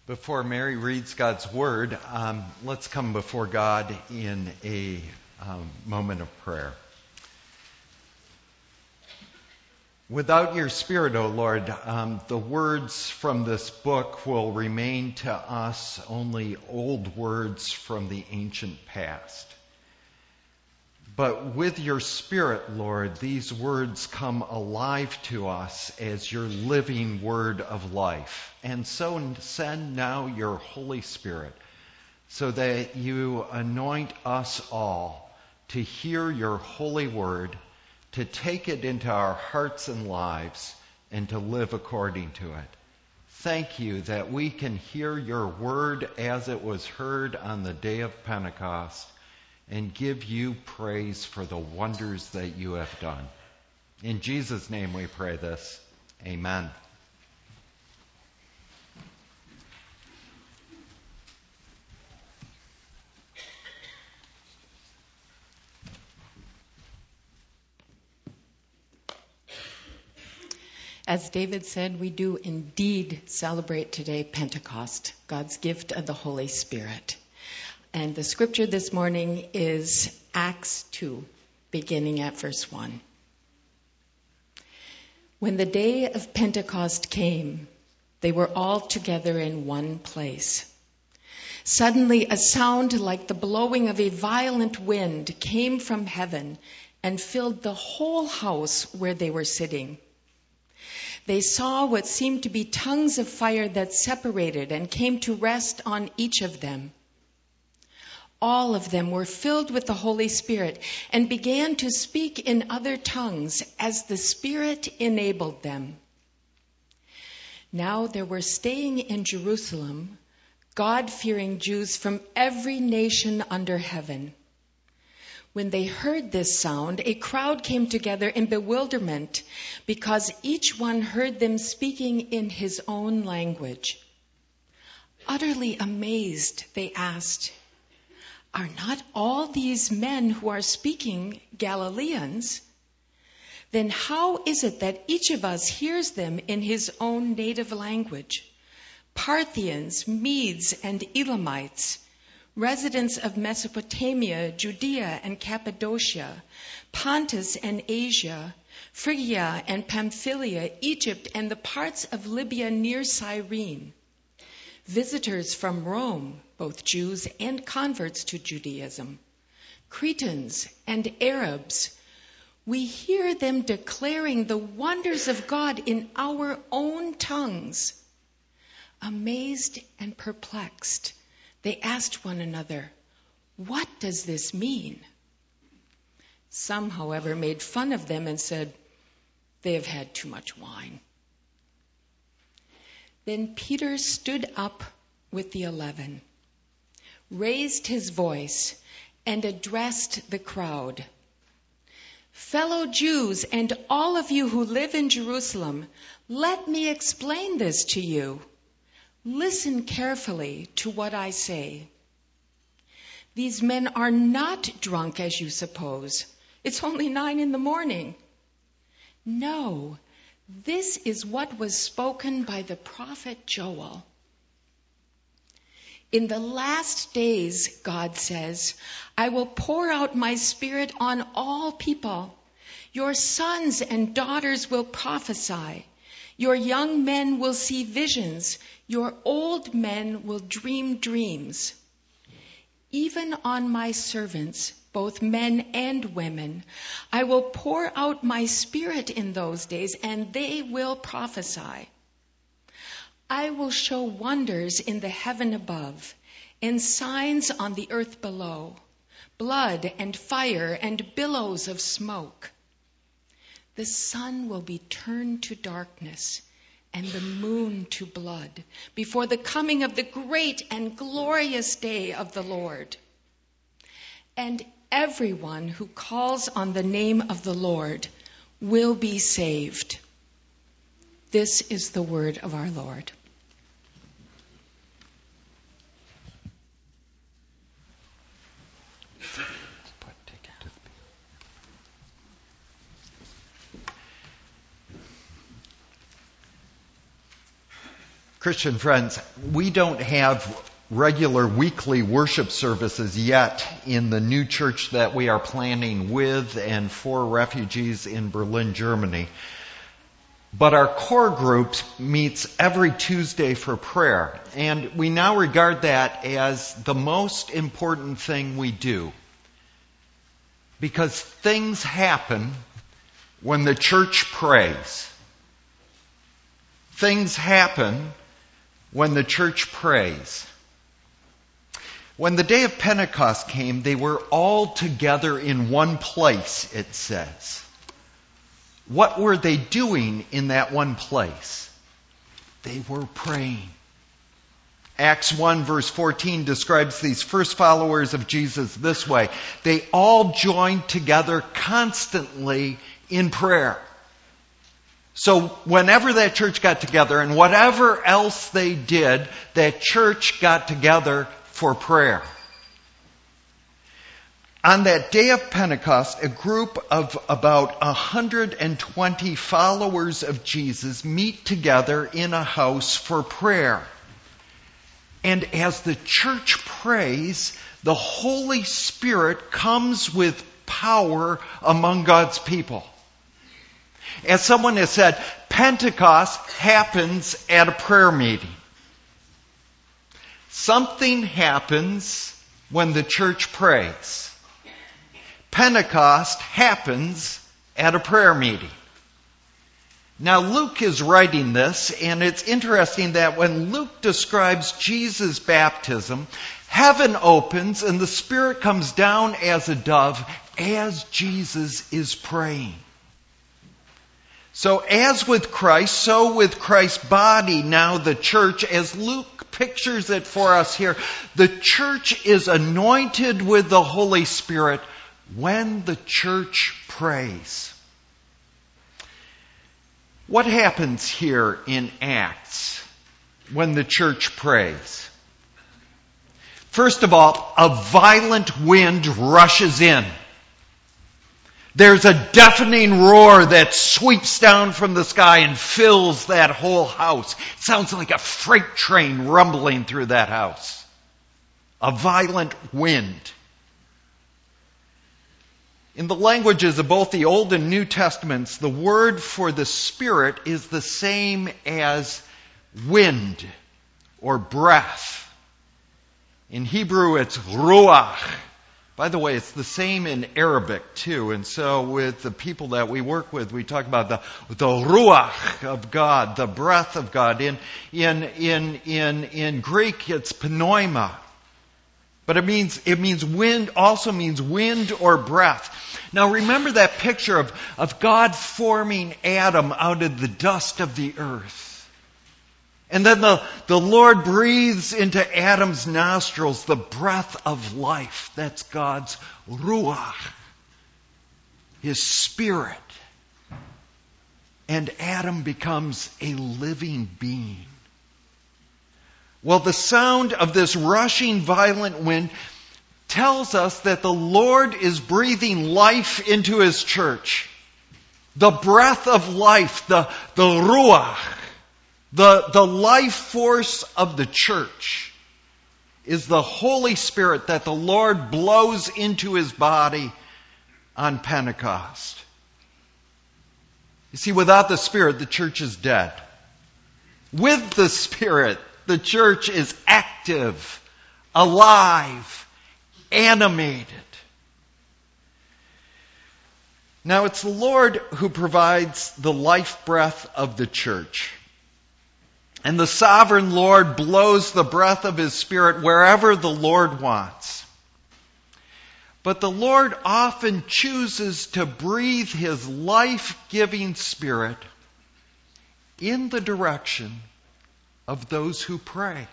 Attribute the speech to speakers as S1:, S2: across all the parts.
S1: Before Mary reads God's Word, let's come before God in a moment of prayer. Without your Spirit, O Lord, the words from this book will remain to us only old words from the ancient past. But with your Spirit, Lord, these words come alive to us as your living word of life. And so send now your Holy Spirit so that you anoint us all to hear your holy word, to take it into our hearts and lives, and to live according to it. Thank you that we can hear your word as it was heard on the day of Pentecost, and give you praise for the wonders that you have done. In Jesus' name we pray this. Amen.
S2: As David said, we do indeed celebrate today Pentecost, God's gift of the Holy Spirit. And the scripture this morning is Acts 2, beginning at verse 1. When the day of Pentecost came, they were all together in one place. Suddenly a sound like the blowing of a violent wind came from heaven and filled the whole house where they were sitting. They saw what seemed to be tongues of fire that separated and came to rest on each of them. All of them were filled with the Holy Spirit and began to speak in other tongues as the Spirit enabled them. Now there were staying in Jerusalem God-fearing Jews from every nation under heaven. When they heard this sound, a crowd came together in bewilderment because each one heard them speaking in his own language. Utterly amazed, they asked, "Are not all these men who are speaking Galileans? Then how is it that each of us hears them in his own native language? Parthians, Medes, and Elamites, residents of Mesopotamia, Judea and Cappadocia, Pontus and Asia, Phrygia and Pamphylia, Egypt and the parts of Libya near Cyrene, visitors from Rome, both Jews and converts to Judaism, Cretans and Arabs, we hear them declaring the wonders of God in our own tongues." Amazed and perplexed, they asked one another, "What does this mean?" Some, however, made fun of them and said, "They have had too much wine." Then Peter stood up with the 11, raised his voice, and addressed the crowd. "Fellow Jews and all of you who live in Jerusalem, let me explain this to you. Listen carefully to what I say. These men are not drunk as you suppose. It's only 9 a.m. No, this is what was spoken by the prophet Joel. In the last days, God says, I will pour out my Spirit on all people. Your sons and daughters will prophesy. Your young men will see visions. Your old men will dream dreams. Even on my servants, both men and women, I will pour out my Spirit in those days, and they will prophesy. I will show wonders in the heaven above and signs on the earth below, blood and fire and billows of smoke. The sun will be turned to darkness and the moon to blood before the coming of the great and glorious day of the Lord. And everyone who calls on the name of the Lord will be saved." This is the word of our Lord.
S1: Christian friends, we don't have regular weekly worship services yet in the new church that we are planning with and for refugees in Berlin, Germany. But our core group meets every Tuesday for prayer, and we now regard that as the most important thing we do. Because things happen when the church prays. Things happen when the church prays. When the day of Pentecost came, they were all together in one place, it says. What were they doing in that one place? They were praying. Acts 1 verse 14 describes these first followers of Jesus this way. They all joined together constantly in prayer. So whenever that church got together and whatever else they did, that church got together for prayer. On that day of Pentecost, a group of about 120 followers of Jesus meet together in a house for prayer. And as the church prays, the Holy Spirit comes with power among God's people. As someone has said, Pentecost happens at a prayer meeting. Something happens when the church prays. Pentecost happens at a prayer meeting. Now Luke is writing this, and it's interesting that when Luke describes Jesus' baptism, heaven opens and the Spirit comes down as a dove as Jesus is praying. So as with Christ, so with Christ's body now the church, as Luke pictures it for us here, the church is anointed with the Holy Spirit when the church prays. What happens here in Acts when the church prays? First of all, a violent wind rushes in. There's a deafening roar that sweeps down from the sky and fills that whole house. It sounds like a freight train rumbling through that house. A violent wind. In the languages of both the Old and New Testaments, the word for the Spirit is the same as wind or breath. In Hebrew, it's ruach. By the way, it's the same in Arabic too. And so with the people that we work with, we talk about the ruach of God, the breath of God. In Greek, it's pneuma. But it means wind, also means wind or breath. Now remember that picture of God forming Adam out of the dust of the earth. And then the Lord breathes into Adam's nostrils the breath of life. That's God's ruach, His Spirit. And Adam becomes a living being. Well, the sound of this rushing violent wind tells us that the Lord is breathing life into His church. The breath of life, the ruach, the life force of the church is the Holy Spirit that the Lord blows into His body on Pentecost. You see, without the Spirit, the church is dead. With the Spirit, the church is active, alive, animated. Now, it's the Lord who provides the life breath of the church. And the sovereign Lord blows the breath of His Spirit wherever the Lord wants. But the Lord often chooses to breathe His life-giving Spirit in the direction of those who pray.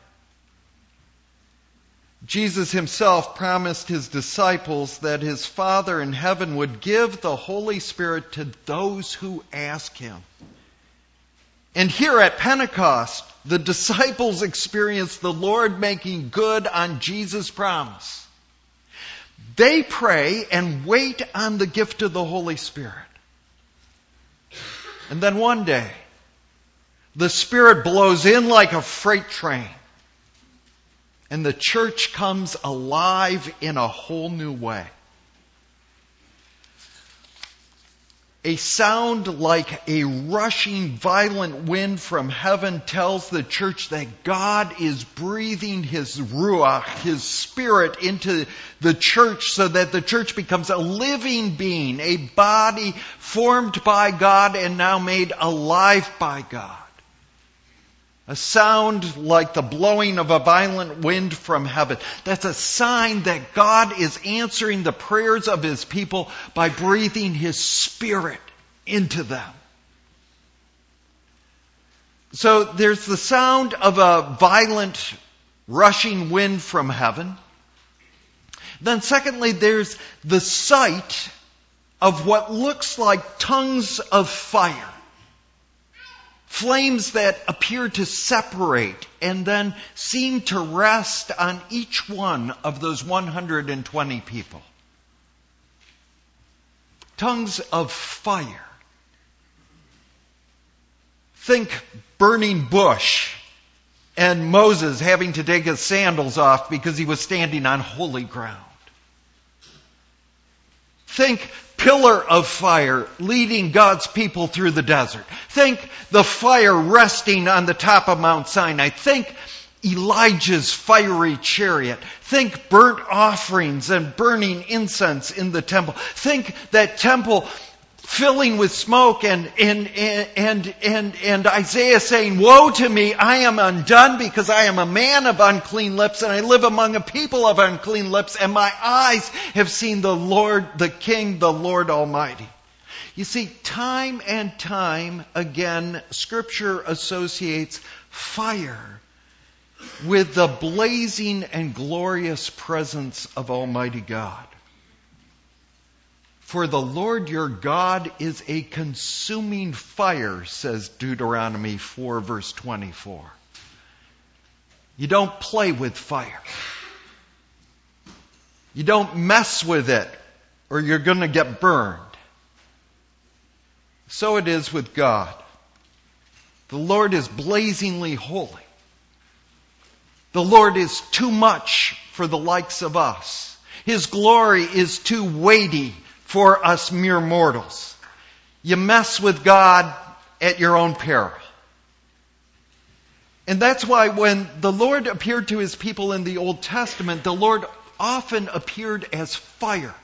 S1: Jesus Himself promised His disciples that His Father in heaven would give the Holy Spirit to those who ask Him. And here at Pentecost, the disciples experienced the Lord making good on Jesus' promise. They pray and wait on the gift of the Holy Spirit. And then one day, The Spirit blows in like a freight train. And the church comes alive in a whole new way. A sound like a rushing violent wind from heaven tells the church that God is breathing His Ruach, His Spirit, into the church so that the church becomes a living being, a body formed by God and now made alive by God. A sound like the blowing of a violent wind from heaven. That's a sign that God is answering the prayers of His people by breathing His Spirit into them. So there's the sound of a violent rushing wind from heaven. Then secondly, there's the sight of what looks like tongues of fire. Flames that appear to separate and then seem to rest on each one of those 120 people. Tongues of fire. Think burning bush and Moses having to take his sandals off because he was standing on holy ground. Think pillar of fire leading God's people through the desert. Think the fire resting on the top of Mount Sinai. Think Elijah's fiery chariot. Think burnt offerings and burning incense in the temple. Think that temple filling with smoke and Isaiah saying, "Woe to me, I am undone because I am a man of unclean lips and I live among a people of unclean lips and my eyes have seen the Lord, the King, the Lord Almighty." You see, time and time again, Scripture associates fire with the blazing and glorious presence of Almighty God. For the Lord your God is a consuming fire, says Deuteronomy 4, verse 24. You don't play with fire. You don't mess with it, or you're going to get burned. So it is with God. The Lord is blazingly holy. The Lord is too much for the likes of us. His glory is too weighty for us mere mortals. You mess with God at your own peril. And that's why when the Lord appeared to His people in the Old Testament, the Lord often appeared as fire.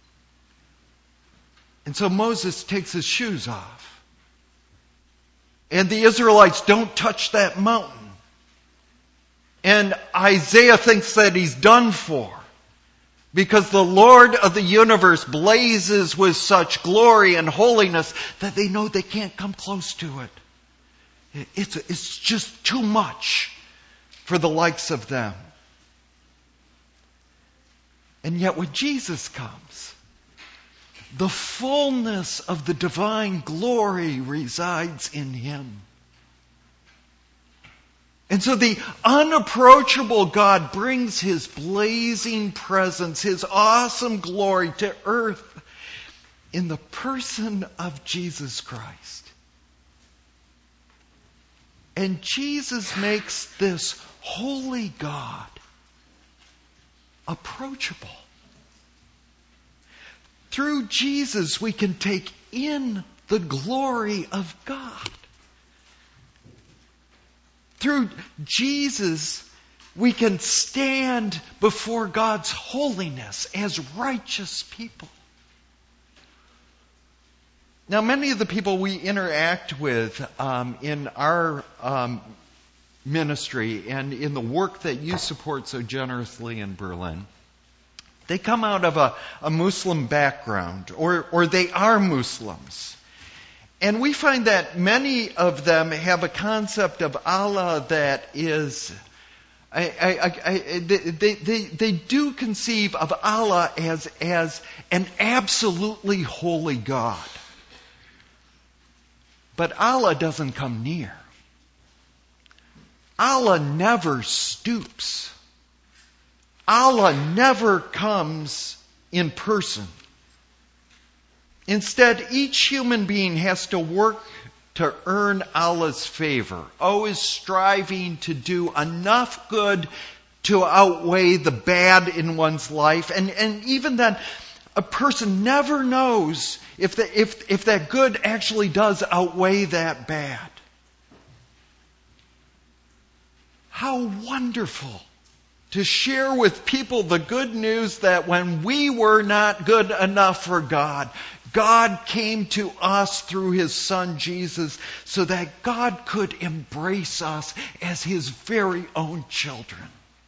S1: And so Moses takes his shoes off. And the Israelites don't touch that mountain. And Isaiah thinks that he's done for. Because the Lord of the universe blazes with such glory and holiness that they know they can't come close to it. It's just too much for the likes of them. And yet when Jesus comes, the fullness of the divine glory resides in Him. And so the unapproachable God brings His blazing presence, His awesome glory to earth in the person of Jesus Christ. And Jesus makes this holy God approachable. Through Jesus, we can take in the glory of God. Through Jesus, we can stand before God's holiness as righteous people. Now, many of the people we interact with in our ministry and in the work that you support so generously in Berlin, they come out of a Muslim background, or they are Muslims. And we find that many of them have a concept of Allah that is, they do conceive of Allah as an absolutely holy God. But Allah doesn't come near. Allah never stoops. Allah never comes in person. Instead, each human being has to work to earn Allah's favor, always striving to do enough good to outweigh the bad in one's life. And even then, a person never knows if that good actually does outweigh that bad. How wonderful to share with people the good news that when we were not good enough for God, God came to us through His Son Jesus so that God could embrace us as His very own children.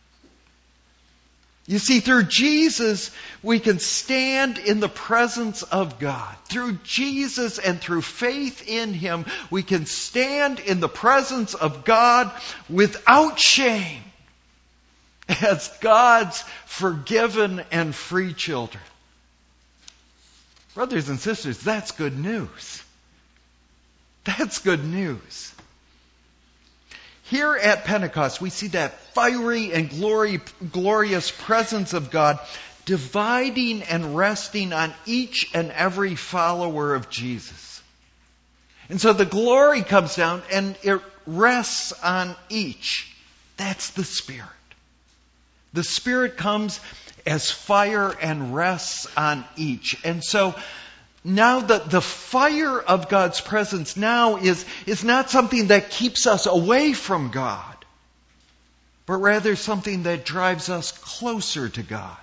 S1: You see, through Jesus, we can stand in the presence of God. Through Jesus and through faith in Him, we can stand in the presence of God without shame as God's forgiven and free children. Brothers and sisters, that's good news. That's good news. Here at Pentecost, we see that fiery and glorious presence of God dividing and resting on each and every follower of Jesus. And so the glory comes down and it rests on each. That's the Spirit. The Spirit comes as fire and rests on each. And so now the fire of God's presence now is not something that keeps us away from God, but rather something that drives us closer to God.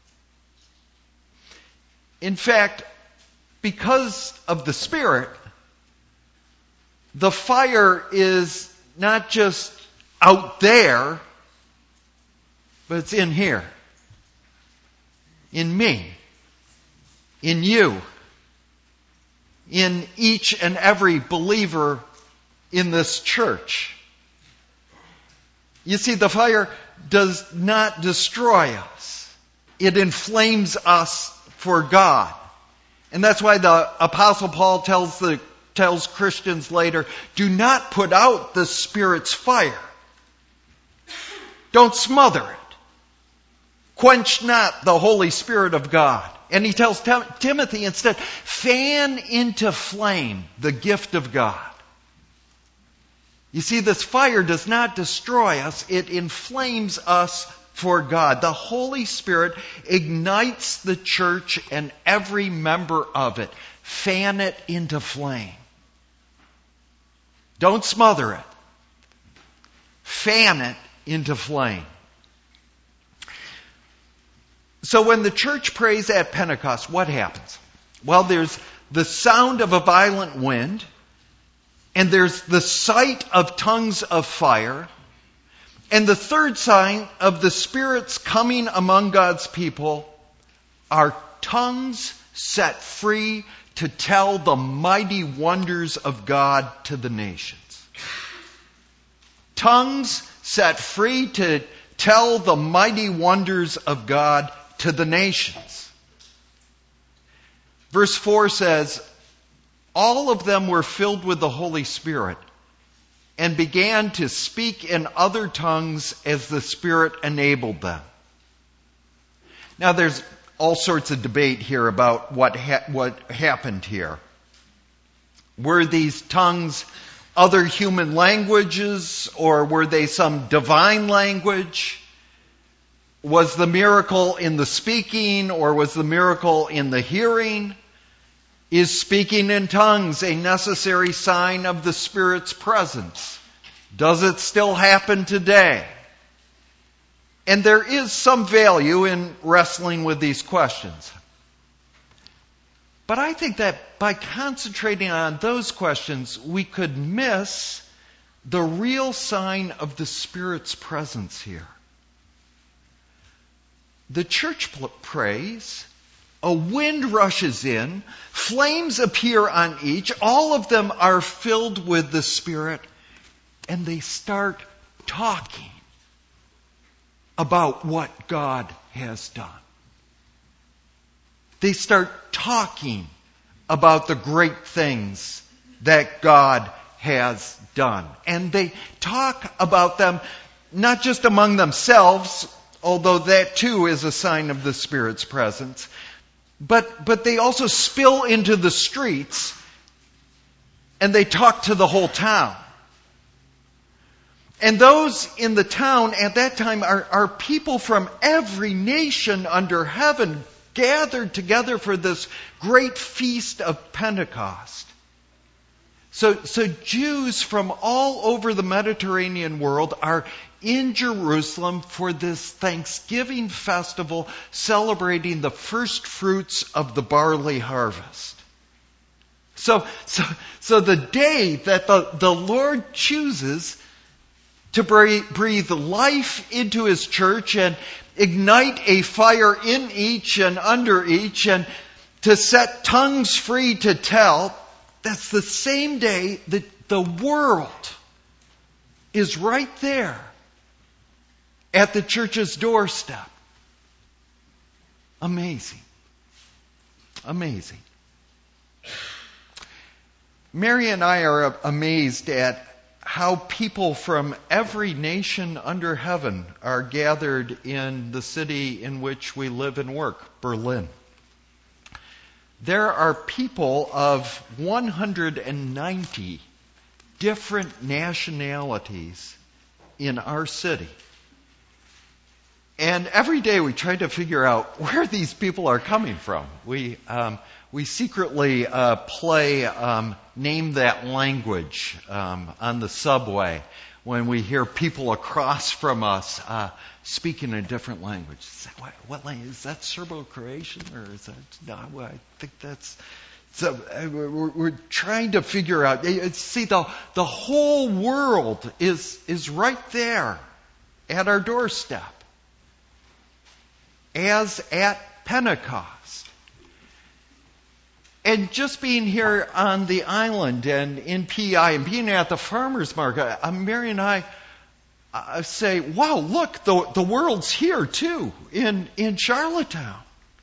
S1: In fact, because of the Spirit, the fire is not just out there, but it's in here. In me. In you. In each and every believer in this church. You see, the fire does not destroy us. It inflames us for God. And that's why the Apostle Paul tells Christians later, do not put out the Spirit's fire. Don't smother it. Quench not the Holy Spirit of God. And he tells Timothy instead, fan into flame the gift of God. You see, this fire does not destroy us. It inflames us for God. The Holy Spirit ignites the church and every member of it. Fan it into flame. Don't smother it. Fan it into flame. So when the church prays at Pentecost, what happens? Well, there's the sound of a violent wind, and there's the sight of tongues of fire, and the third sign of the Spirit's coming among God's people are tongues set free to tell the mighty wonders of God to the nations. Tongues set free to tell the mighty wonders of God to the nations. Verse 4 says, all of them were filled with the Holy Spirit and began to speak in other tongues as the Spirit enabled them. Now there's all sorts of debate here about what happened here. Were these tongues other human languages, or were they some divine language? Was the miracle in the speaking, or was the miracle in the hearing? Is speaking in tongues a necessary sign of the Spirit's presence? Does it still happen today? And there is some value in wrestling with these questions. But I think that by concentrating on those questions, we could miss the real sign of the Spirit's presence here. The church prays, a wind rushes in, flames appear on each, all of them are filled with the Spirit, and they start talking about what God has done. They start talking about the great things that God has done. And they talk about them not just among themselves, although that too is a sign of the Spirit's presence, but they also spill into the streets and they talk to the whole town. And those in the town at that time are people from every nation under heaven gathered together for this great feast of Pentecost. So Jews from all over the Mediterranean world are in Jerusalem for this Thanksgiving festival celebrating the first fruits of the barley harvest. So the day that the Lord chooses to breathe life into His church and ignite a fire in each and under each and to set tongues free to tell, that's the same day that the world is right there at the church's doorstep. Amazing. Amazing. Mary and I are amazed at how people from every nation under heaven are gathered in the city in which we live and work, Berlin. There are people of 190 different nationalities in our city. And every day we try to figure out where these people are coming from. We secretly play Name That Language on the subway when we hear people across from us speaking a different language. What language? Is that Serbo-Croatian or is that? No, I think that's. So we're trying to figure out. See, the whole world is right there at our doorstep, as at Pentecost. And just being here on the island and in PI and being at the farmers market, Mary and I say, wow, look, the world's here too, in Charlottetown.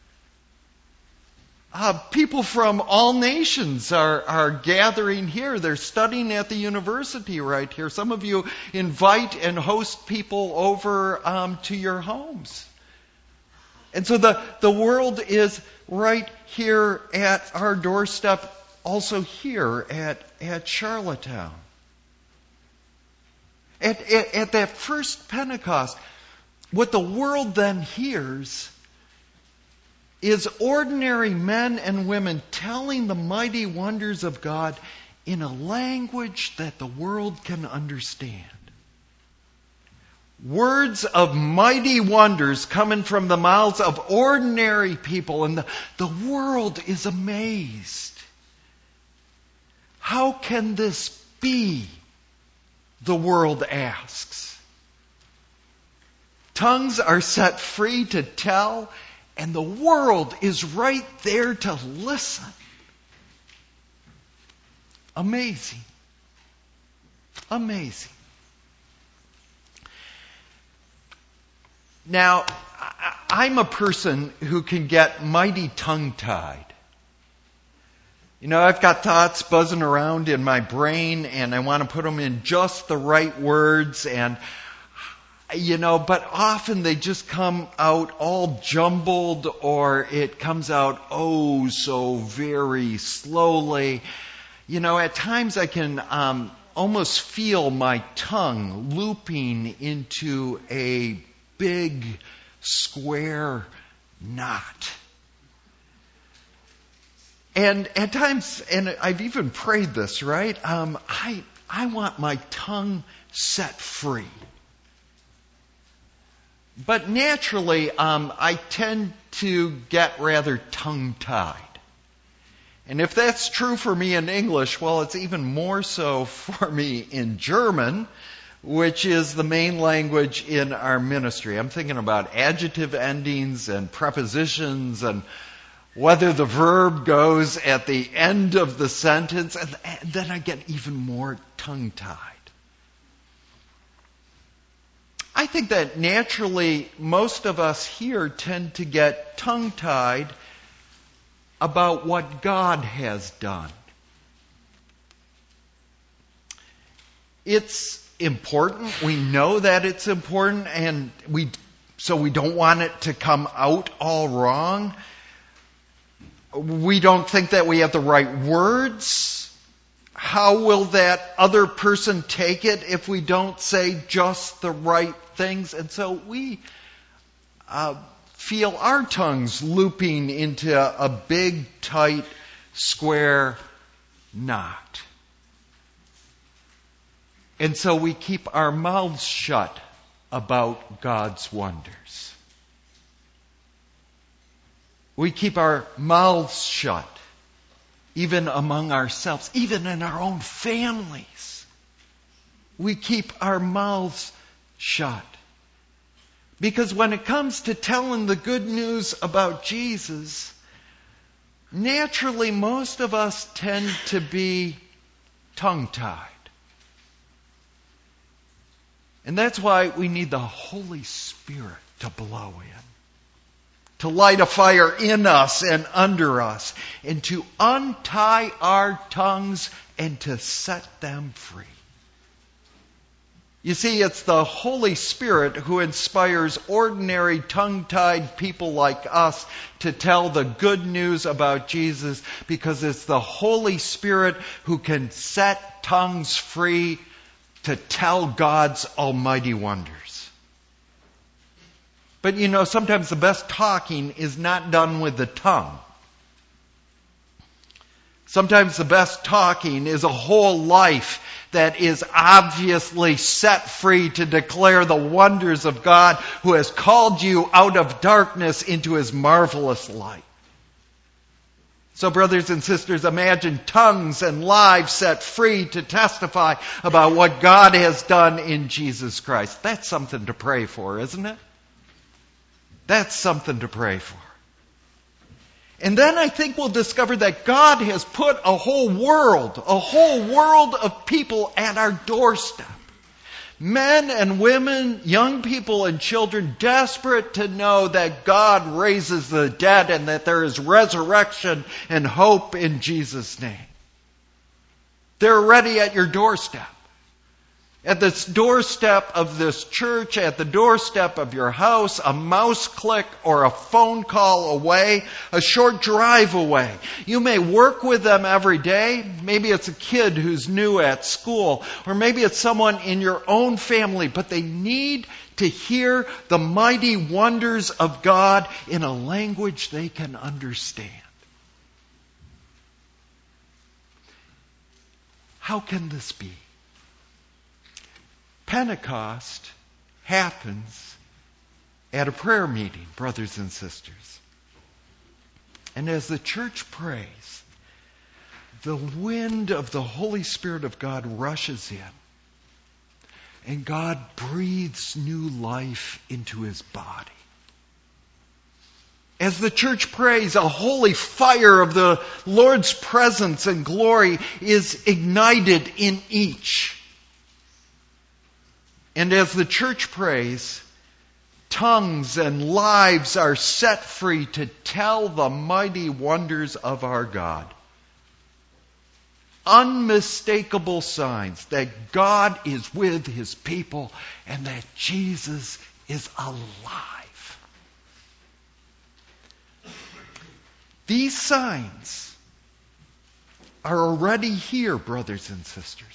S1: People from all nations are gathering here. They're studying at the university right here. Some of you invite and host people over to your homes. And so the world is right here at our doorstep, also here at Charlottetown. At that first Pentecost, what the world then hears is ordinary men and women telling the mighty wonders of God in a language that the world can understand. Words of mighty wonders coming from the mouths of ordinary people, and the world is amazed. How can this be? The world asks. Tongues are set free to tell, and the world is right there to listen. Amazing. Amazing. Now, I'm a person who can get mighty tongue-tied. You know, I've got thoughts buzzing around in my brain, and I want to put them in just the right words, and, but often they just come out all jumbled, or it comes out oh so very slowly. At times I can almost feel my tongue looping into a big square knot. And at times, and I've even prayed this, right? I want my tongue set free. But naturally, I tend to get rather tongue-tied. And if that's true for me in English, well, it's even more so for me in German, which is the main language in our ministry. I'm thinking about adjective endings and prepositions and whether the verb goes at the end of the sentence, and then I get even more tongue-tied. I think that naturally most of us here tend to get tongue-tied about what God has done. It's important. We know that it's important, and so we don't want it to come out all wrong. We don't think that we have the right words how will that other person take it if we don't say just the right things? And so we feel our tongues looping into a big, tight, square knot. And so we keep our mouths shut about God's wonders. We keep our mouths shut, even among ourselves, even in our own families. We keep our mouths shut. Because when it comes to telling the good news about Jesus, naturally most of us tend to be tongue-tied. And that's why we need the Holy Spirit to blow in, to light a fire in us and under us, and to untie our tongues and to set them free. You see, it's the Holy Spirit who inspires ordinary tongue-tied people like us to tell the good news about Jesus, because it's the Holy Spirit who can set tongues free to tell God's almighty wonders. But sometimes the best talking is not done with the tongue. Sometimes the best talking is a whole life that is obviously set free to declare the wonders of God, who has called you out of darkness into His marvelous light. So, brothers and sisters, imagine tongues and lives set free to testify about what God has done in Jesus Christ. That's something to pray for, isn't it? That's something to pray for. And then I think we'll discover that God has put a whole world of people at our doorstep. Men and women, young people and children, desperate to know that God raises the dead and that there is resurrection and hope in Jesus' name. They're ready at your doorstep. At the doorstep of this church, at the doorstep of your house, a mouse click or a phone call away, a short drive away. You may work with them every day. Maybe it's a kid who's new at school, or maybe it's someone in your own family, but they need to hear the mighty wonders of God in a language they can understand. How can this be? Pentecost happens at a prayer meeting, brothers and sisters. And as the church prays, the wind of the Holy Spirit of God rushes in. And God breathes new life into His body. As the church prays, a holy fire of the Lord's presence and glory is ignited in each. And as the church prays, tongues and lives are set free to tell the mighty wonders of our God. Unmistakable signs that God is with His people and that Jesus is alive. These signs are already here, brothers and sisters.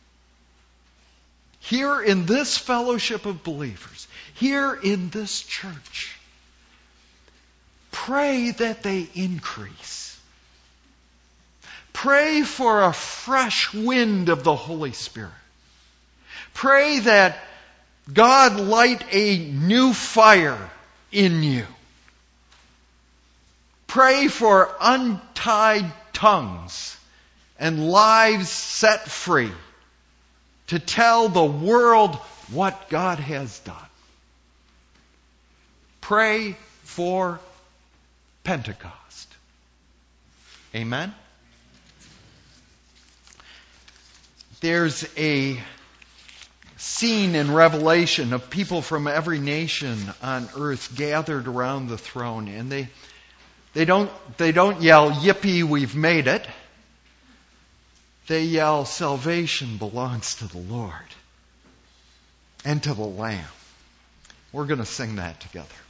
S1: Here in this fellowship of believers, here in this church, pray that they increase. Pray for a fresh wind of the Holy Spirit. Pray that God light a new fire in you. Pray for untied tongues and lives set free to tell the world what God has done. Pray for Pentecost. Amen? There's a scene in Revelation of people from every nation on earth gathered around the throne, and they don't yell, "Yippee, we've made it." They yell, "Salvation belongs to the Lord and to the Lamb." We're going to sing that together.